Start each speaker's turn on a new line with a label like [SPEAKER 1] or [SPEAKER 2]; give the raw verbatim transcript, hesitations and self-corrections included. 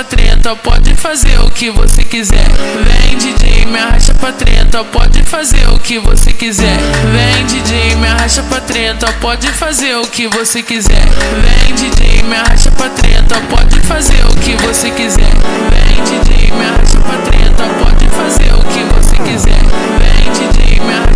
[SPEAKER 1] pra treta, pode fazer o que você quiser. Vem D J, me arrasta pra treta, pode fazer o que você quiser. Vem D J, me arrasta pra treta, pode fazer o que você quiser. Vem D J, me arrasta pra treta, pode fazer o que você quiser. Vem D J, me arrasta pra treta, pode fazer o que você quiser. Vem D J, me arrasta